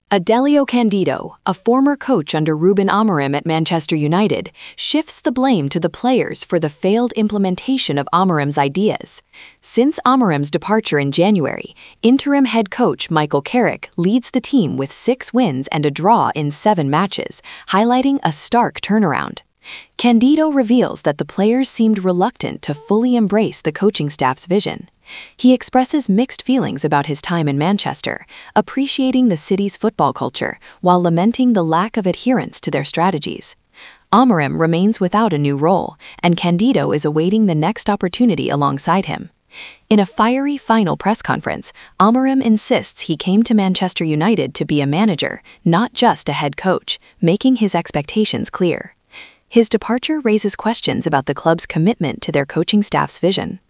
Adelio Candido, a former coach under Ruben Amorim at Manchester United, shifts the blame to the players for the failed implementation of Amorim's ideas. Since Amorim's departure in January, interim head coach Michael Carrick leads the team with 6 wins and a draw in 7 matches, highlighting a stark turnaround. Candido reveals that the players seemed reluctant to fully embrace the coaching staff's vision. He expresses mixed feelings about his time in Manchester, appreciating the city's football culture while lamenting the lack of adherence to their strategies. Amorim remains without a new role, and Candido is awaiting the next opportunity alongside him. In a fiery final press conference, Amorim insists he came to Manchester United to be a manager, not just a head coach, making his expectations clear. His departure raises questions about the club's commitment to their coaching staff's vision.